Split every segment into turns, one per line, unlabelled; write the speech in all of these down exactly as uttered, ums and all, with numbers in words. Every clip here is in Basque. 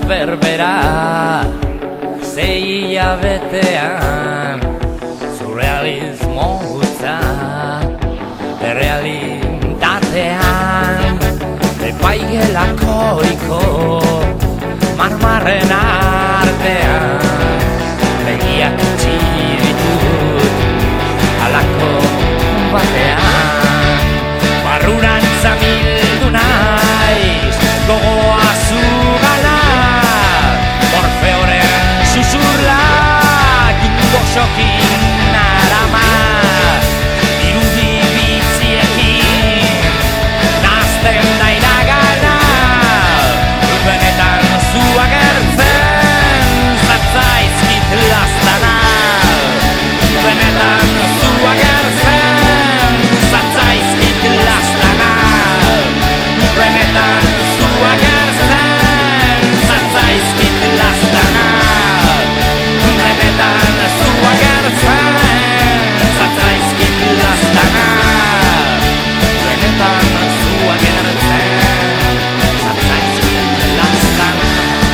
berbera zei hilabetean surrealismo hutsa errealitatean epaigelakoiko marmarren artean begiak itxi ditut halako batean barrurantza mildu naiz gogoa zugana Orfeoren susurlak goxokin arama irudi bitziekin nazten da iragana benetan zu agertzen zatzaizkit lastana benetan zu agertzen zatzaizkit lastana benetan zu agertzen zatzaizkit lastana benetan zu agertzen zatzaizkit lastana benetan zu agertzen zatzaizkit lastana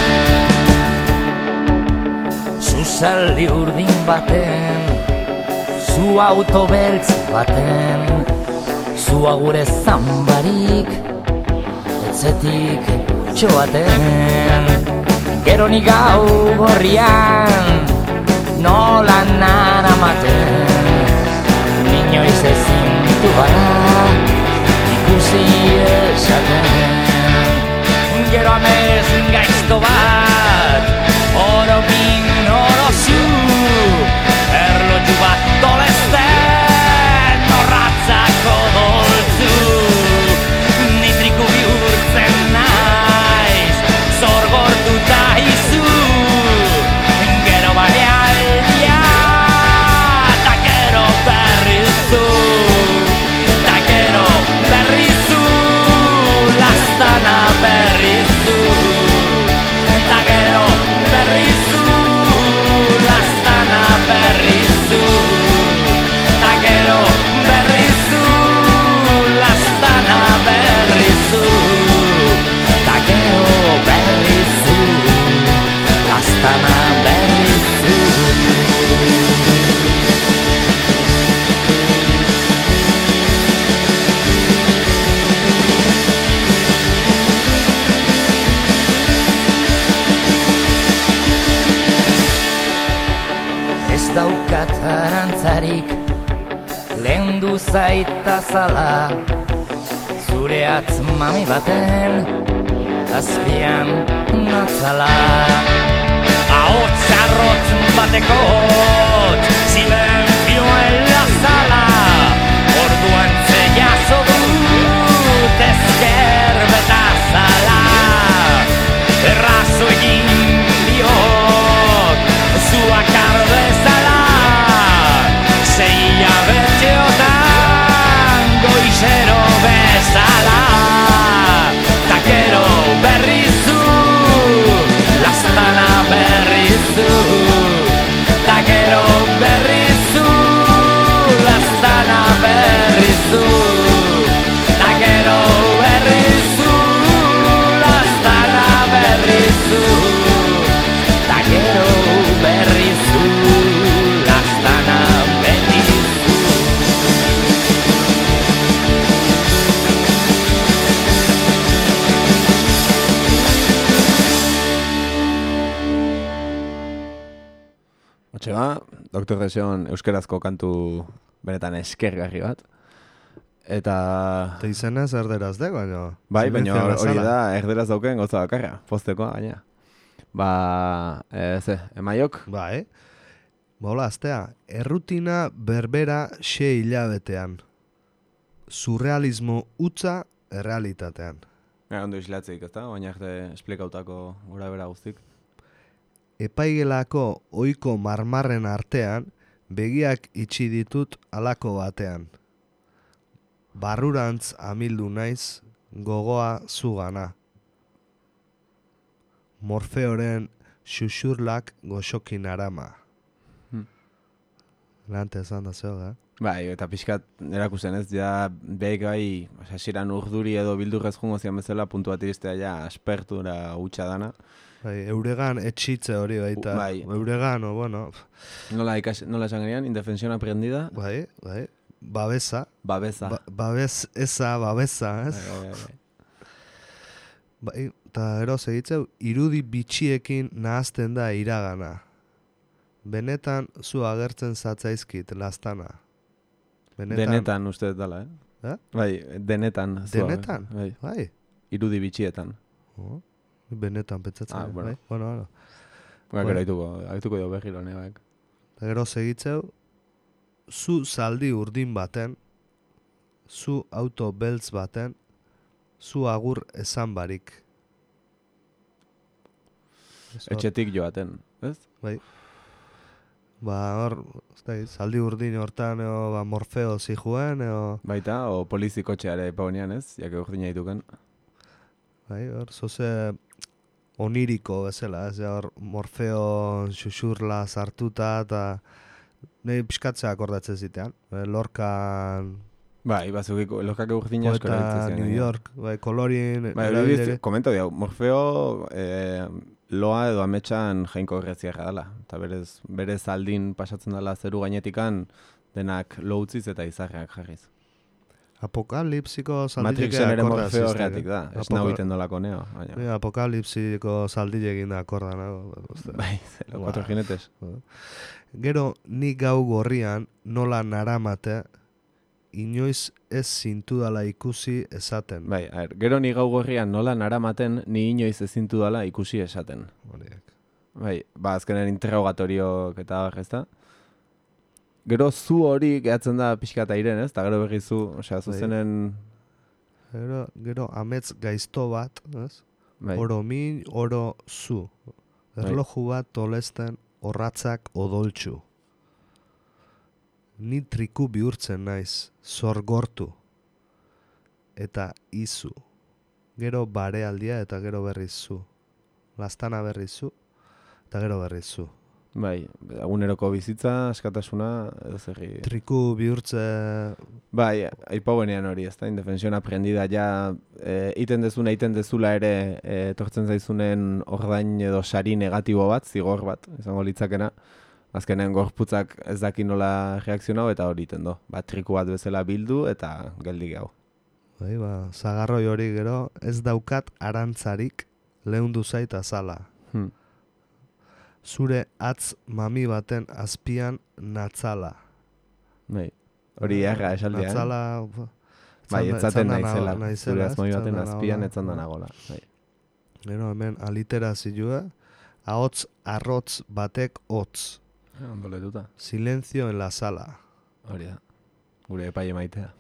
Zuzaldi urdin baten zu auto beltz baten zu agure zanbarik etzetik txoaten gero ni gau gorrian nola naramaten inoiz ezin ditu gara ikusi esaten gero amez gaizto bat oro min oro zu erloju bat dolesten norratzako doltzu nitriku bihurtzen naiz zorgortuta izu gero balealdia ta gero berrizu ta gero berrizu lastana berrizu ta gero berrizu lastana berrizu ta gero berrizu lastana berrizu ta gero berrizu lastana berrizu Ez daukat arantzarik lehendu zaita zala zure atzmami baten azpian natzala ahots arrotz batekot silentzioen lazala orduan zeiazo dut ezker betazala errazo egin diot zuakar bezala zeia betxeotan goizero bezala ta gero berrizu lastana berrizu ta gero berrizu lastana berrizu ta gero berrizu lastana berrizu ta gero berrizu lastana berrizu
Hortxe ba, doktor Desion euskerazko kantu benetan eskergarri bat. Eta...
Eta izenez erderaz de, baina...
Bai, baina hori da erderaz dauken gauza bakarra, postekoa, baina. Ba, e, ze, emaiok?
Bai, bola, aztea, errutina berbera xe hilabetean. Surrealismo hutsa errealitatean.
Gara, ondo islatzeik, ezta? Baina arte esplikautako gura bera guztik.
Epaigelako ohiko marmarren artean, begiak itxi ditut halako batean. Barrurantz amildu naiz, gogoa zugana. Morfeoren xuxurlak goxokin arama.
Hmm.
Lante esan da zeo, da?
Bai, eta pixkat erakusten ez, ja behik bai, hasiran urduri edo bildurrez jungo zian bezala, puntu bat iristea ja aspertura hutsa dana.
Bai, euregan etxitze hori baita.
Bai.
Euregan, o bueno.
Nola, ikas, nola esan genian, indefensión aprendida?
Bai, bai. Babesa.
Babesa.
Ba, babes eza, babesa, ez?
Bai, bai, bai.
Bai, eta ero segitzeu, irudi bitxiekin nahazten da iragana. Benetan zu agertzen zatzaizkit, lastana. Benetan.
Denetan uste dela, eh?
Eh?
Bai, denetan. zua,
Denetan?
Bai.
Bai.
Irudi bitxietan.
Oh, benetan pentsatzen.
Ah, bueno.
Bai? Bueno, bueno.
Ba,
Bai.
gero aituko, aituko jo berriro nebaek.
Eta gero segitzeu, zu zaldi urdin baten, zu auto beltz baten, zu agur esan barik. Ez hor,
Etxetik joaten, ez?
Bai. Ba, hor, ez da, zaldi urdin hortan, eo, ba, Morfeo zihuen, eo,
Baita, o polizikotxeare paunean ez, jake urdina dituken.
bai, hor, zoze oniriko bezala, ez da, hor, Morfeo xuxurla sartuta, eta nahi pixkatzea akordatzen zitean. Eh, Lorcan,
Bai, bazukiko, lokak urdina asko
poeta
erabiltzen ziren.
New
ja.
York, bai, kolorin,
Bai, hori
erabilere-
biz, komento diau, Morfeo eh, loa edo ametsan jainko erreziarra dela. Eta berez, berez aldin pasatzen dela zeru gainetikan denak lo utziz eta izarrak jarriz.
Apokalipsiko zaldilek
Matrixen ere
akorda
Morfeo
ziztek,
horretik
eh?
da, ez
Apoka-
nahu iten dolako neo. Baina.
Ni Apokalipsiko zaldilekin da akorda, nago. uste.
Bai, zelo, cuatro jinetes.
Gero, ni gau gorrian nola naramate, inoiz ez zintudala ikusi esaten.
Bai, a ver, gero ni gau gorrian nola naramaten, ni inoiz ezintu dala ikusi esaten.
Horiek.
Bai, ba, azkenen interrogatoriok eta hor, ezta? Gero zu hori gehatzen da pixka eta iren, ez? Eta gero berri zu, osea, zuzenen...
Gero, gero amets gaizto bat, ez?
Bai,
Oro min, oro zu. Erloju bat tolesten orratzak odoltsu. Ni triku bihurtzen naiz, zorgortu. Eta izu. Gero barealdia eta gero berriz zu. Lastana berriz zu, eta gero berriz zu.
bai, eguneroko bizitza, askatasuna, edo zerri...
Triku bihurtze...
Bai, aipauenean hori, ezta, indefensión aprendida, ja, e, iten dezuna, iten dezula ere, e, tortzen zaizunen ordain edo sari negatibo bat, zigor bat, izango litzakena, azkenen gorputzak ez daki nola reakzionau eta hori iten do. Ba, triku bat bezala bildu eta geldi gau.
Bai, ba, zagarroi hori gero, ez daukat arantzarik leundu zait azala.
Hmm.
Zure atz mami baten azpian natzala.
Bai, hori erra esaldia, eh?
Natzala...
Bai,
etzanda-
etzaten
etzanda
naizela,
nago-
zure
ez,
azmoi baten
etzanda
azpian
nagoela.
etzanda nagola. Bai.
Gero hemen aliterazioa, ahots arrotz batek hotz.
Ondo letuta.
Silencio en la sala.
Hori da, gure epaile maitea.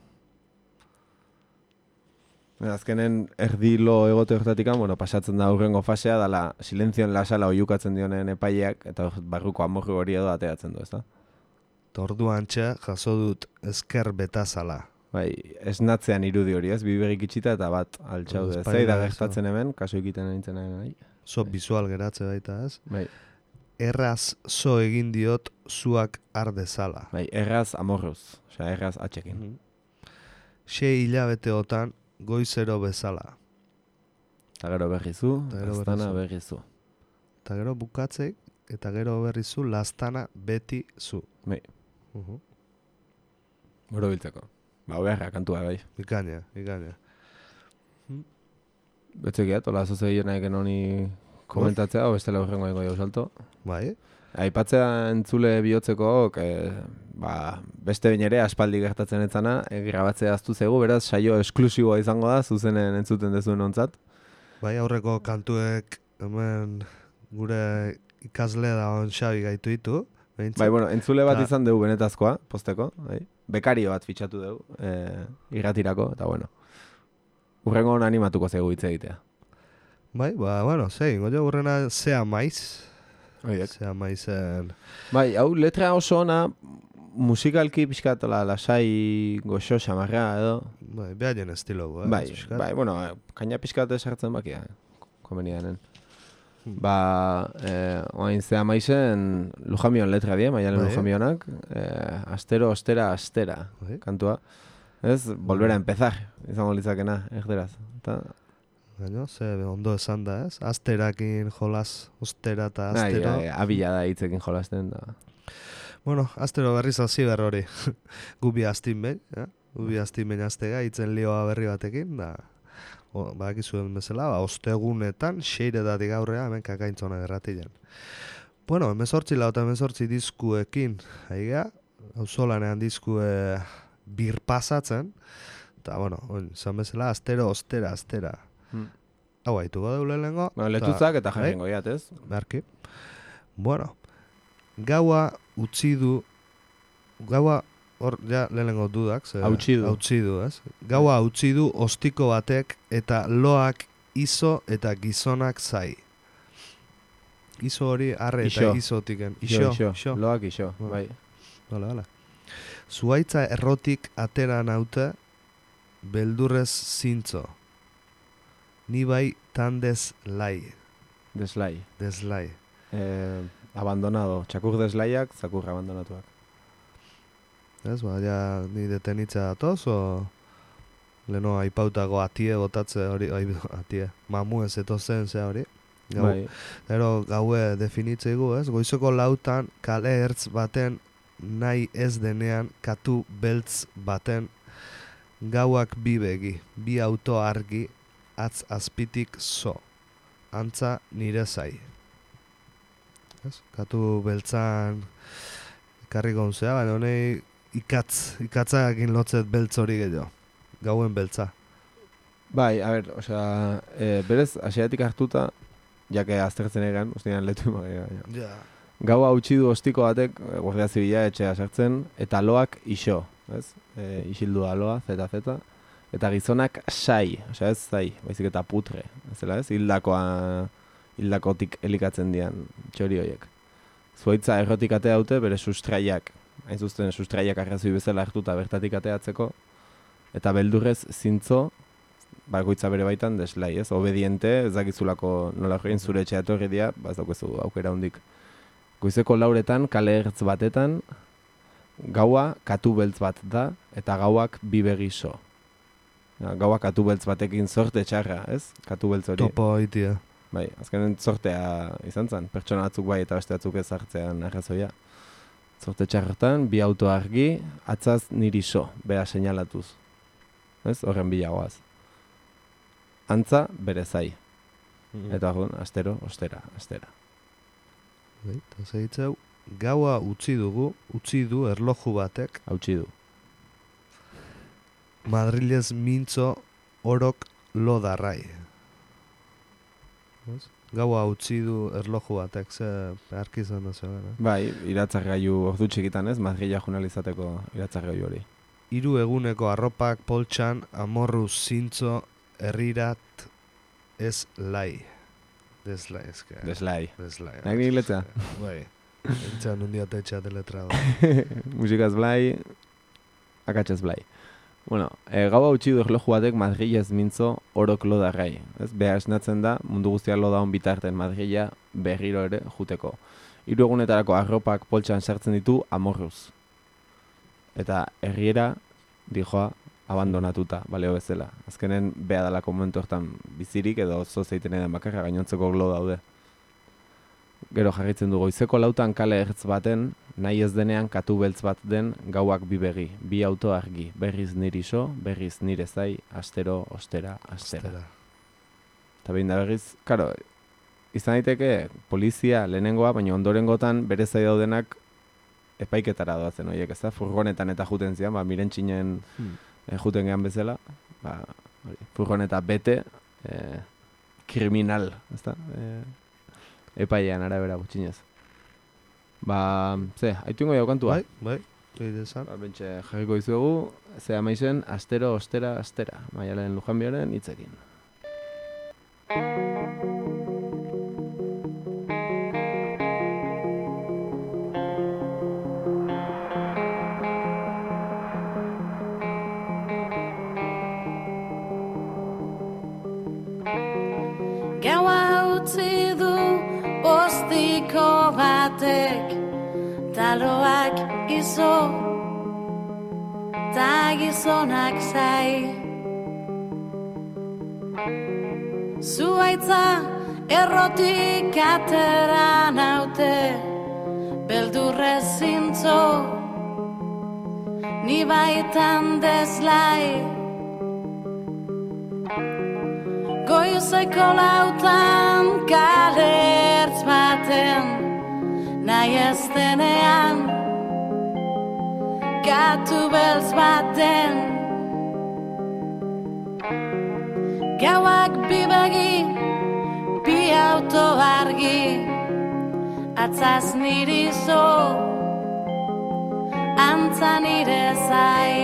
Azkenen erdilo egote hortatikan, bueno, pasatzen da hurrengo fasea, dala silenzioen la sala oiukatzen dionen epaileak, eta hor barruko amorru hori edo ateratzen du, ezta?
Torduan txe jaso dut esker betazala.
Bai, esnatzean irudi hori, ez? Biberik itxita eta bat altxaude.
Espainian,
Zei da
ez,
gertatzen hemen, kasu egiten nintzen nahi.
Zo visual geratze baita, ez?
Bai,
Erraz zo egin diot zuak ardezala.
bai, erraz amorruz, osea, erraz atxekin.
Mhm. Sei hilabeteotan goizero bezala.
Eta gero berrizu,
Eta gero
aztana
berrizu.
berrizu.
Eta gero bukatzek, eta gero berrizu lastana beti zu.
Bai,
Uhu.
gero biltzeko. Ba, beharra kantua, bai.
Ikaina, ikaina.
Betzekiat, hola zoze ginen eken honi komentatzea, o bestela horrengo egingo jau salto.
Bai?
Aipatzea entzule bihotzeko, que, ba, beste behin ere aspaldi gertatzen etzana, e, grabatzea aztu zegu, beraz, saio esklusiboa izango da, zuzenen entzuten dezuen ontzat.
Bai, aurreko kantuek hemen gure ikasle da on Xabi gaitu ditu. behintzat.
Bai, bueno, entzule bat
Ta-
izan dugu benetazkoa, posteko, bai. Bekario bat fitxatu dugu, e, irratirako, eta bueno. Urrengo animatuko zegu hitz egitea.
Bai, ba, bueno, zein, goio gurrena zea maiz.
Oiek.
Zea maizen...
Bai, hau letra oso ona, musikalki pixkatola lasai goxo xamarra edo.
Bai, behaien estilo, eh?
Bai,
pixkat.
bai, bueno, kaina pixkat esartzen bakia, komenianen. Ba, eh, oain zea maizen Lujamion letra die, Maialen
Bai.
Lujamionak, eh, astero, ostera, astera,
Bai.
kantua. Ez, volver a empezar, izango litzakena, erderaz. Eta,
Baina, ze ondo esan da, ez? Asterakin jolas, ostera eta
nahi,
astero.
nahi, abila da hitzekin jolasten da.
Bueno, astero berriz hasi behar hori. Gubi astin behin, ja? Gubi astin behin astega, itzen lioa berri batekin, da... O, badakizuen bezala, ba, ostegunetan, seiretatik aurrea, hemen kakaintzona gerratilen. Bueno, emezortzi lau eta emezortzi diskuekin, haigea, auzolanean diskue birpasatzen, eta, bueno, oin, zan bezala, astero, ostera, astera.
Hmm.
Hau haituko deule lehenko.
Bueno, letuzak eta jarrengo
bai,
jat, ez?
Beharki. Bueno, gaua utzi du, gaua, hor, ja, lehenengo dudak. Ze,
Hautsi du.
Hautsi du, ez? Gaua utzi du ostiko batek eta loak izo eta gizonak zai. Izo hori arre eta
Ixo.
gizotiken.
Ixo,
Ixo,
ixo, loak ixo,
Bueno.
bai.
Hala, hala. Zuaitza errotik atera naute, beldurrez zintzo. Ni bai tandez lai,
Deslai.
deslai.
Eh, abandonado, txakur deslaiak, zakur abandonatuak.
Ez, ba, ja, ni detenitza datoz, o leno aipautako atie botatze hori, ai, atie, mamu ez etozen ze hori. Gau,
Bai,
Gero gaue definitzeigu, ez? Goizeko lautan kale ertz baten nahi ez denean katu beltz baten gauak bi begi, bi auto argi, atz azpitik zo. Antza nire zai. Ez? Katu beltzan karri gonzea, baina honei ikatz, ikatzakin lotzet beltz hori gehiago. Gauen beltza.
bai, a ber, osea, e, berez, asiatik hartuta, jake aztertzen egan, ustean letu ima,
Ja.
gaua utzi du ostiko batek, e, guardia zibila etxea sartzen, eta loak iso, ez? E, isildu da loa, zeta, zeta, eta gizonak sai, osea ez zai, baizik eta putre, ezela ez? Hildakoa, hildakotik elikatzen dian txori horiek. Zuaitza errotik atea dute, bere sustraiak, hain zuzen sustraiak arrazoi bezala hartuta bertatik ateatzeko, eta beldurrez zintzo, bakoitza bere baitan deslai, ez? Obediente, ez dakizulako nola horrein zure etxea etorri dira, ba ez daukezu aukera hundik. Goizeko lauretan, kale ertz batetan, gaua katu beltz bat da, eta gauak bi begi so. Ja, gaua katu beltz batekin zorte txarra, ez? Katu beltz hori.
Topo itia.
Bai, azkenen zortea izan zen, pertsona batzuk bai eta beste batzuk ez hartzean arrazoia. Zorte txarretan, bi auto argi, atzaz niri so, bera seinalatuz. Ez? Horren bilagoaz. Antza, bere zai. Eta orduan, astero, ostera, astera.
Bai, eta zeitzeu, gaua utzi dugu, utzi du erloju batek,
Hautsi du.
Madrilez mintzo orok lodarrai. Ez? Gaua utzi du erloju batek, ze beharki izan da zegoen, eh?
Bai, iratzargailu ordu txikitan ez, Madrila journalizateko iratzargailu hori.
Hiru eguneko arropak poltsan amorru zintzo herrirat ez lai. Deslai, eske.
Deslai.
Deslai.
Nahi nik letzea?
Bai. Entxan un dia tetxea teletra da.
Musikaz blai, akatzez blai. Bueno, e, gaua utzi du erloju batek Madrilez mintzo orok lodarrai. Ez, beha esnatzen da, mundu guztia lodaun bitarten Madrila berriro ere juteko. Hiru egunetarako arropak poltsan sartzen ditu amorruz. Eta herriera, dijoa, abandonatuta, baleo bezala. Azkenen beha dalako momentu hortan bizirik edo zo zeiten edan bakarra gainontzeko glo daude. Gero jarritzen du goizeko lautan kale ertz baten, nahi ez denean katu beltz bat den gauak bi begi, bi auto argi, berriz niri so, berriz nire zai, astero, ostera, astera.
Ostera.
Eta behin da berriz, karo, izan daiteke polizia lehenengoa, baina ondorengotan bere zai daudenak epaiketara doazen horiek, ez da? Furgonetan eta juten zian, ba, mirentxinen
Hmm.
e, juten gehan bezala, ba, hori, furgoneta bete, e, kriminal, ez da? E, epailean arabera gutxinez. Ba, ze, haituingo jau kantua?
Bai, bai, egite esan.
Ba, bentxe jarriko dizuegu, ze amaizen, astero, ostera, astera. Maialen Lujanbioren hitzekin.
Gaua utzi du Mutiko batek taloak izo ta gizonak zai. Zuaitza errotik atera naute beldurrez zintzo ni baitan deslai. Goizeko lautan kalertz baten nahi ez denean gatu beltz baten gauak bi begi bi auto argi atzaz niri zo antza nire zai.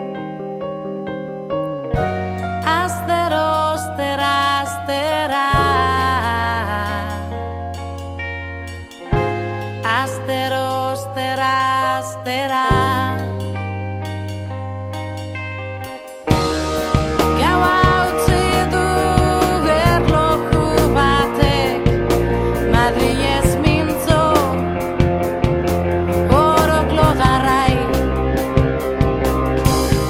Astero, ostera, astera Astero, ostera, astera Gaua utzi du erloju batek Madrilez mintzo orok logarrai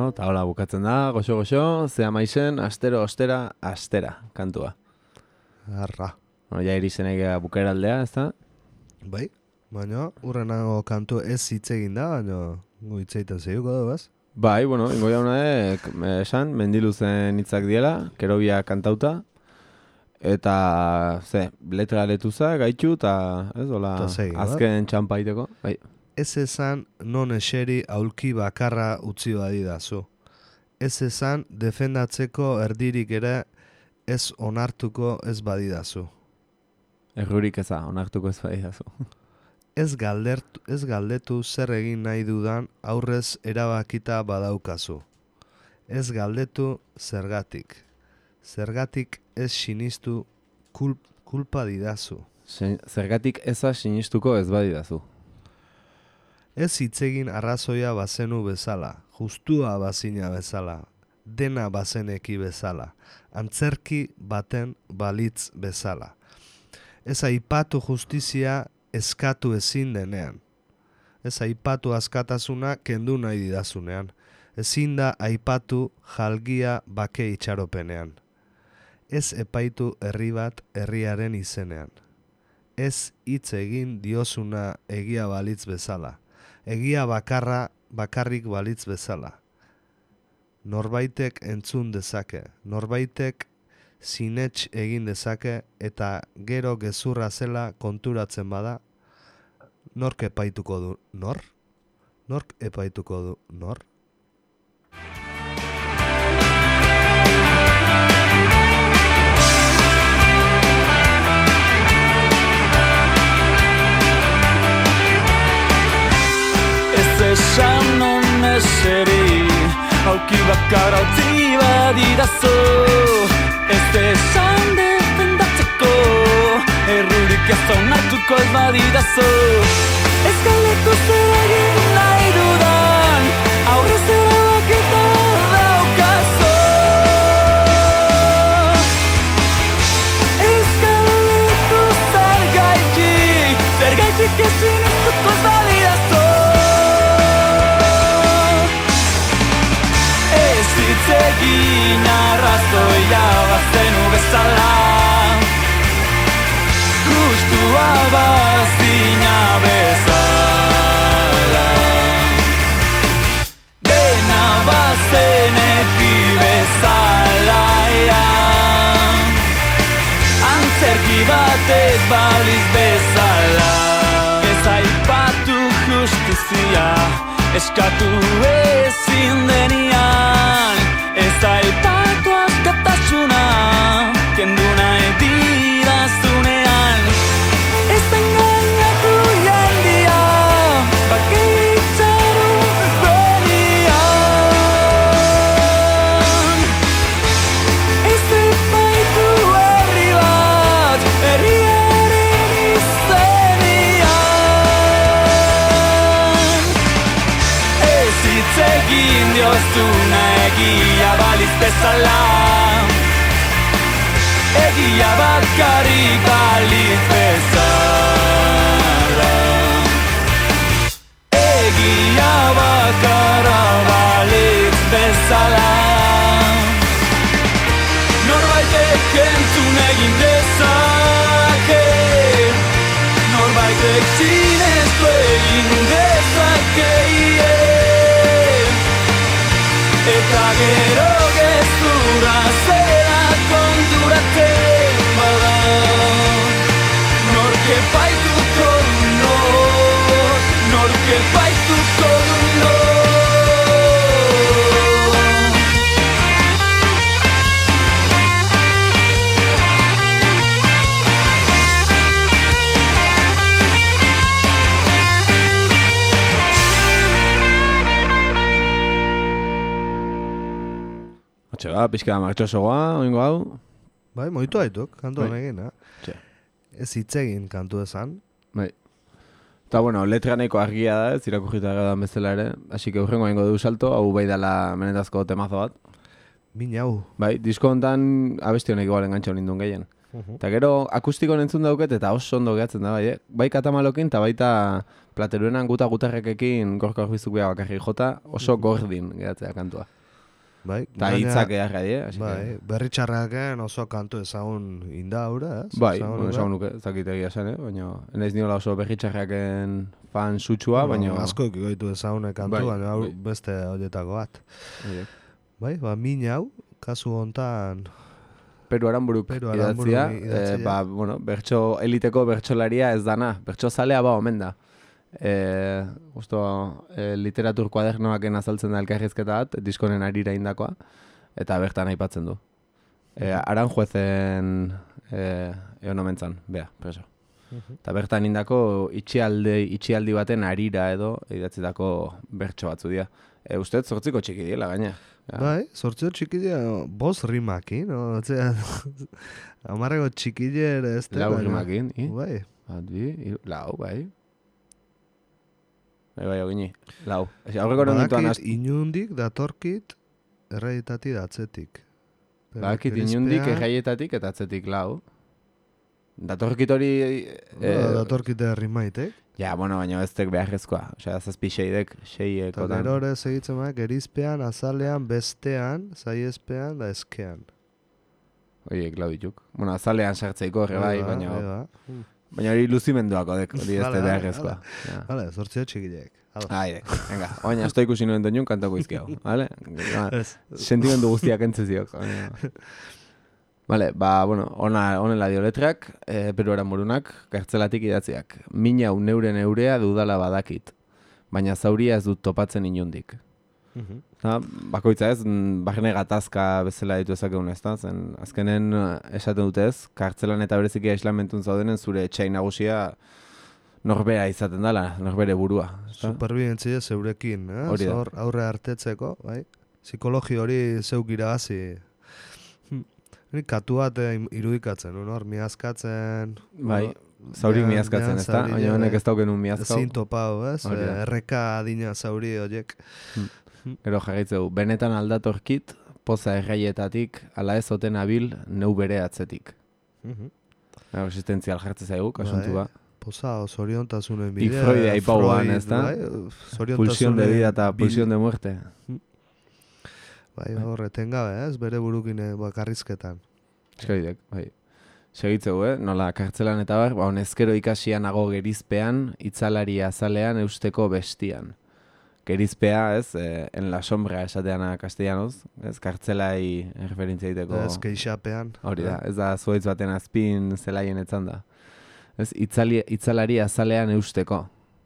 eta hola bukatzen da, goxo-goxo, zea maizen, astero, ostera, astera, kantua.
Arra.
Bueno, ja irizenek bukeraldea, ez da?
Bai, baina urrenago kantu ez hitz egin da, baina gu hitz egiten zeiuko du, ez?
Bai, bueno, ingo jaunadek, esan, mendiluzen hitzak diela, kerobia kantauta, eta, ze, letra letuza, gaitu, eta, ez, hola,
Ta segi,
azken txampaiteko, bai.
Ez esan non eseri aulki bakarra utzi badidazu. Ez esan defendatzeko erdirik ere ez onartuko ez badidazu.
Errurik eza, onartuko ez badidazu.
Ez galdertu, ez galdetu zer egin nahi dudan aurrez erabakita badaukazu. Ez galdetu zergatik. Zergatik ez sinistu kulp, kulpa didazu.
Zergatik eza sinistuko ez badidazu.
Ez hitzegin arrazoia bazenu bezala, justua bazina bezala, dena bazeneki bezala, antzerki baten balitz bezala. Ez aipatu justizia eskatu ezin denean. Ez aipatu askatasuna kendu nahi didazunean. Ezin da aipatu jalgia bake itxaropenean. Ez epaitu herri bat herriaren izenean. Ez hitz egin diozuna egia balitz bezala. Egia bakarra bakarrik balitz bezala. Norbaitek entzun dezake, norbaitek sinets egin dezake eta gero gezurra zela konturatzen bada, nork epaituko du nor? Nork epaituko du nor?
Esan non eseri, aulki bakarra utzi badidazu. Ez esan defendatzeko, errurik ez onartuko ez badidazu. Ez galdetu zer egin nahi dudan, aurrez erabakita daukazu. Ez galdetu zergaitik, zergaitik ez sinistuko ez badidazu. Egin arrazoia bazenu bezala, justua bazina bezala, dena bazeneki bezala, antzerki batez baliz bezala. Ez aipatu justizia eskatu ezin denian. Ez aipatu askatasuna kendu nahi didazunean. Ez engainatu jendia bake itxaropenian. Ez epaitu herri bat herriaren izenean. Ez hitz egin diozuna egia baliz bezala, egia bakarrik baliz bezala, egia bakarra baliz bezala. Norbaitek entzun egin dezake, norbaitek sinestu egin dezake, eta gero gezurra zera konturatzen bada. Nork epaituko du nor, nork epaituko du nor.
Txega, pixka martxosogoa, oingo hau.
Bai, moitu haituk, kantu
Bai.
honekin, eh?
Txe.
Ez hitzegin kantu esan.
Bai. Eta, bueno, letra nahiko argia da, ez irakurrita gedan bezala ere. Así que urrengo egingo du salto, hau bai dela menetazko temazo bat.
Min hau.
Bai, disko hontan abesti honek igual engantxo nindun gehien. Eta gero akustiko entzun dauket eta oso ondo gehatzen da, bai, eh? Bai katamalokin eta baita plateruenan guta gutarrekekin gorka horbizuk beha bakarri jota oso gordin gehatzea kantua.
Bai,
Eta
gaina-
hitzak edarra die, así
Bai,
que...
berritxarraken oso kantu ezagun indaura, ez?
Bai,
Ezagun
bueno,
hura.
esan nuke, ez dakit egia zen, eh? Baina, enaiz niola oso berritxarraken fan sutsua,
Bueno,
baina...
asko ikigoitu ezagune kantu,
Bai,
baina hau
bai.
beste horietako bat.
Oie.
Bai, ba, min hau, kasu hontan,
Peru Aranburuk
Peru Aranburu
idatzia,
idatzia.
eh, ba, bueno, bertso, eliteko bertsolaria ez dana, bertso zalea ba omen da. E, justo, e, literatur kuadernoaken azaltzen da elkarrizketa bat, diskonen arira indakoa, eta bertan aipatzen du. E, Aranjuezen e, egon omentzan, bea, preso. Eta bertan indako itxialdi, itxialdi baten arira edo idatzitako bertso batzu dira. E, Ustez zortziko txiki diela gaina. Ja.
bai, sortzio txikile, bost rimakin, no? Otzea, amarreko txikile ere ez
Lau rimakin, i?
Bai,
Bat, bi, hiru, lau, bai. Bai, bai, ogini, lau. Ezi, aurreko nonituan
badakit inundik datorkit erreitati datzetik.
Bakit
Gerizpea-
inundik erraietatik eta atzetik lau. Datorkit hori...
Ba, datorkite rimaitek.
Ja, bueno, baina ez tek beharrezkoa. Osea, zazpi seidek,
Eta
seiekotan.
gero ere segitzen da, gerizpean, azalean, bestean, zaiespean, da eskean.
Oie, klau dituk. Bueno, azalean sartzeiko horre bai, baina...
Bai, ba.
Baina hori luzimenduako dek, hori ez
Vale,
tek
vale,
beharrezkoa. Ja.
Vale, sortzio txikileek. Ados.
Aire, venga, oina, esto ikusi nuen doinun kantako izkiau, vale?
Ez.
Sentimendu guztiak entzeziok. Vale, ba, bueno, ona, onela dio letrak, e, Peru Aranburunak, kartzelatik idatziak. Min hau neure neurea dudala badakit, baina zauria ez dut topatzen inundik.
Mhm.
Da, bakoitza ez, mm, barne gatazka bezala ditu ezakegun ez da, zen azkenen eh, esaten dutez, kartzelan eta bereziki aislamentun zaudenen zure etxai nagusia norbera izaten dela, norbere burua. ezta?
Superbientzia zeurekin, eh?
Hori da.
Hor aurre hartetzeko, bai? Psikologi hori zeuk irabazi. Hm. Ni katu bat eh, irudikatzen, un hor miazkatzen.
Bai,
bueno,
zaurik
behan-
miazkatzen,
behan
ez da?
zauria,
Baina honek
bai.
ez dauken un miazkau.
Ezin topau, ez?
Hori da.
Eh, Erreka adina zauri horiek.
Gero jarraitzeu, benetan aldatorkit, poza erraietatik, ala ez oten abil, neu bere atzetik.
Mhm.
Gero, existentzial jartze zaigu, kasuntu
Bai.
ba.
Poza, zoriontasunen
Nik
bidea.
Freud aipauan,
Freud,
ez da?
bai,
Pulsión de vida eta
bide-
pulsión de muerte.
Bai, hor, etengabe, ez? Bere burukin eh, bakarrizketan.
Eskoidek, bai. Segitzeu, eh? Nola, kartzelan eta bar, ba, honezkero ikasian nago gerizpean, itzalari azalean eusteko bestian. Gerizpea, ez, eh, en la sombra esateana castellanoz, ez, kartzelai referentzia egiteko.
Ez, keixapean.
Hori da, ez da zuaitz baten azpin zelaien etzan da. Ez, itzali, itzalari azalean eusteko.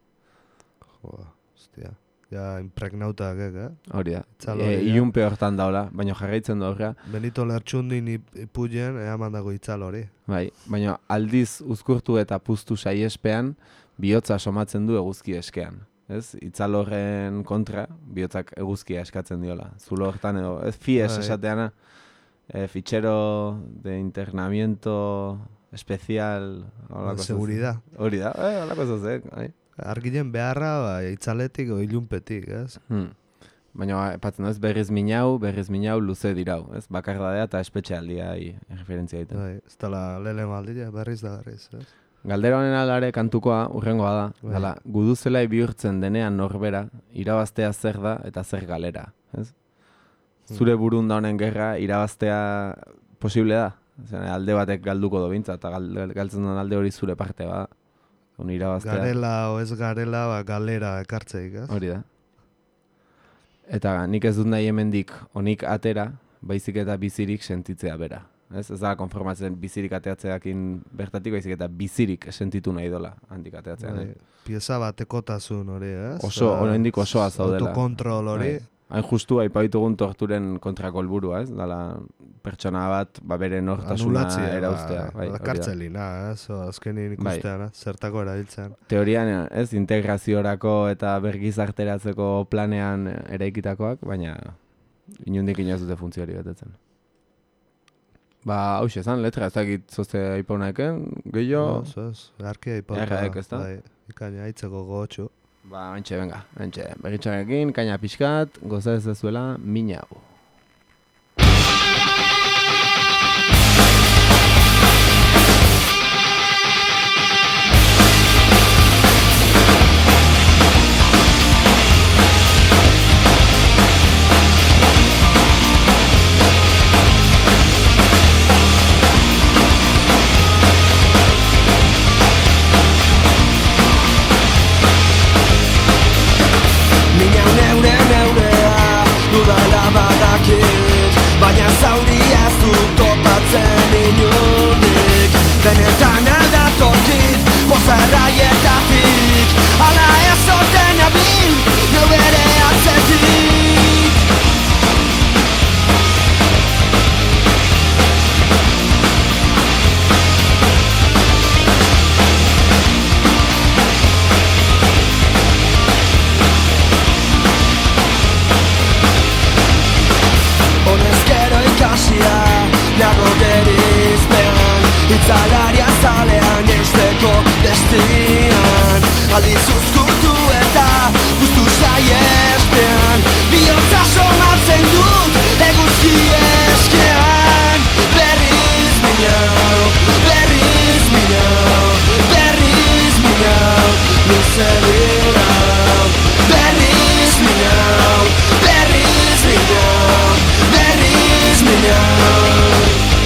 Jo, hostia. Ja, impregnautak, eh?
Hori da.
Itzal
E,
hori, ja.
ilunpe hortan daula, baina jarraitzen du horra.
Benito Lertxundin ip- ipuien, eaman dago itzal hori.
Bai, baina aldiz uzkurtu eta puztu saiespean, bihotza somatzen du eguzki eskean. Ez? Itzal horren kontra, bihotzak eguzkia eskatzen diola. Zulo hortan edo, ez fies
Bai.
esateana, e, fichero de internamiento especial, holako zez.
Seguridad.
Hori da, eh, holako zezek, bai.
Argilen beharra, ba, itzaletik o ilunpetik, ez?
Hmm. Baina, epatzen du, ez berriz minau, berriz minau luze dirau, ez? Bakardadea eta espetxealdia referentzia egiten.
Bai, ez dela lehen maldila, berriz da berriz, ez?
Galdera honen alare kantukoa urrengoa da.
Bai.
Dala, guduzelai bihurtzen denean norbera, irabaztea zer da eta zer galera. Ez? Zure burun da honen gerra, irabaztea posible da. Zer, alde batek galduko do bintza, eta gal, galtzen duen alde hori zure parte ba. Un irabaztea.
Garela o ez garela, ba, galera ekartzeik, ez?
Hori da. Eta nik ez dut nahi hemendik onik atera, baizik eta bizirik sentitzea bera. Ez, ez da konformatzen bizirik ateatzeakin bertatik, baizik eta bizirik sentitu nahi dola handik ateatzean.
Bai,
Eh?
pieza batekotasun hori, ez?
Oso,
Ba,
oraindik osoa zaudela.
Autokontrol hori.
Bai. Hain justu aipatugun torturen kontrako helburua, ez? Dala pertsona bat, ba bere nortasuna
Anulatzea,
erauztea.
ba,
Bai,
ba,
hori da.
kartzelina, ez? O, azkenin ikustean, ez? Zertako erabiltzen.
Teorian, ez, integraziorako eta bergizarteratzeko planean eraikitakoak, baina inundik inoz dute funtzio hori betetzen. Ba, hauxe esan, letra, ez dakit zoze aipaunaeken, gehiago,
Ez, ez, garkia ipauta.
Erraek, ezta?
Bai, ikaina aitzeko gogotxu.
ba, antxe, venga, antxe, berritxarekin, kaina pixkat, goza ez dezuela, mina hau.
luze dira. Berriz minau, berriz minau, berriz minau.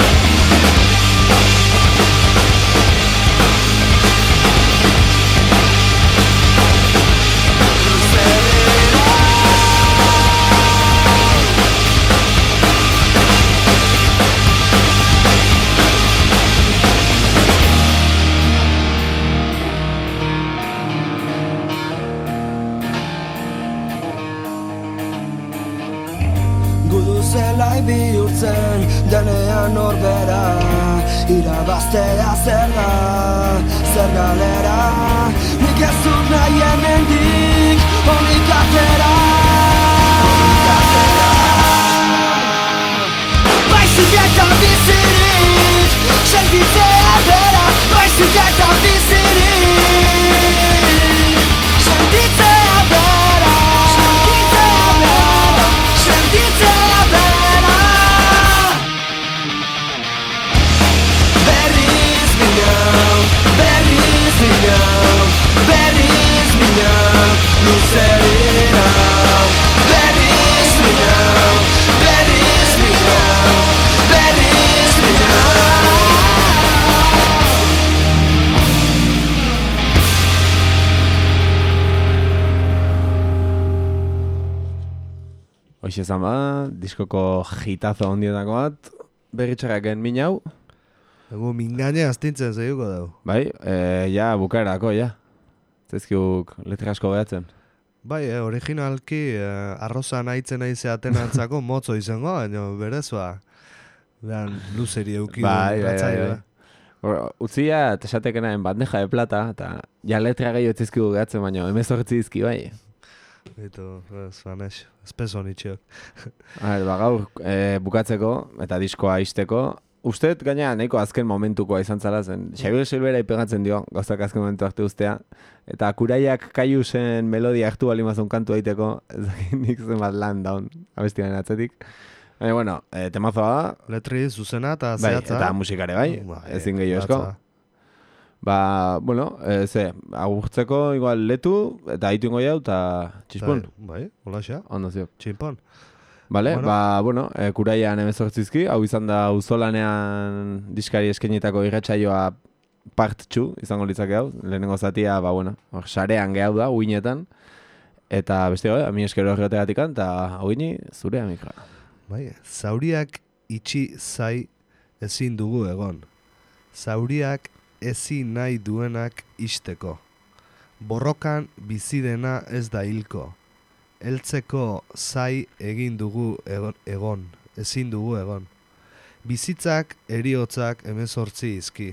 Zelai bihurtzen denean norbera, irabaztea zer da, zer galera. Nik ez dut nahi hemendik onik atera. Baizik eta bizirik, sentitzea bera. Baizik eta bizirik, sentitzea bera. Sentitzea bera, sentitzea bera. Berriz minau, berriz minau, berriz minau, luze dira. Berriz minau, berriz minau, berriz minau.
Hoxe zama, diskoko hitazo hondietako bat, berritxarraken minau.
Ego mingaine astintzen zehuko dugu.
Bai, e, ja, bukaerako, ja. Zezkiuk letra asko behatzen.
Bai, eh, originalki eh, arroza nahitzen nahi zeaten antzako motzo izango, baina berezua. Behan, luzeri euki
Bai, bai,
ratzai,
bai, bai. Utzia, tesatekenaen bandeja de plata, eta ja letra gehiago etzizkigu gehatzen, baina emezortzi izki, bai.
Eta, zuanex, espeso nitxeok.
A ber, ba, gaur e, bukatzeko eta diskoa izteko, usteet gaina nahiko azken momentukoa izan zala zen. Xabier Silvera ipegatzen dio, gauzak azken momentu arte ustea, eta kuraiak kaiusen melodia hartu balimazun kantu daiteko, ez dakit nik zen bat lan daun, abestiaren atzetik. Baina, bueno, e, temazoa da.
Letri zuzena eta
Bai,
zehatza.
eta musikare bai,
Bai,
ezin gehiago esko.
latza.
Ba, bueno, e, ze, agurtzeko igual letu, eta haitu ingo jau, eta txispun.
Bai, hola xa,
Ondo zio.
tximpon.
Vale,
Bueno.
ba, bueno, e, kuraian emezortzizki, hau izan da uzolanean diskari eskenitako irratsaioa part two, izango litzake hau, lehenengo zatia, ba, bueno, hor, sarean gehau da, uinetan, eta beste gabe, ami eskero horretegatik eta uini, zure amikra.
Bai, zauriak itxi zai ezin dugu egon. Zauriak ezin nahi duenak isteko. Borrokan bizi dena ez da hilko. Heltzeko zai egin dugu egon, egon, ezin dugu egon. Bizitzak eriotzak hemezortzi izki.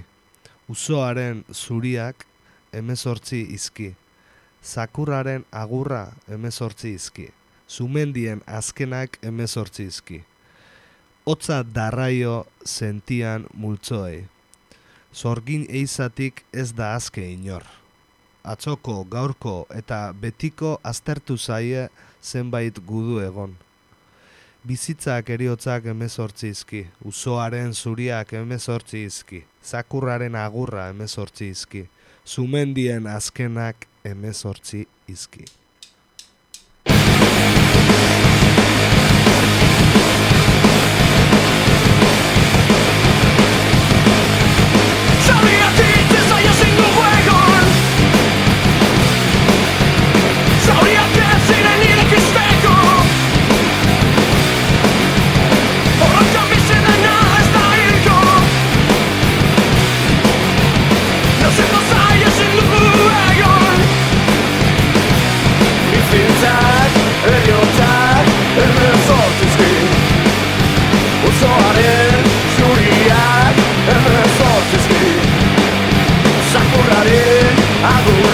Uzoaren zuriak hemezortzi izki. Zakurraren agurra hemezortzi izki. Zumendien azkenak hemezortzi izki. Hotza darraio sentian multzoei. Zorgin eizatik ez da azke inor. Atzoko, gaurko eta betiko aztertu zaie zenbait gudu egon. Bizitzak eriotzak hemezortzi izki, uzoaren zuriak hemezortzi izki, zakurraren agurra hemezortzi izki, zumendien azkenak hemezortzi izki.
Sakurraren agurra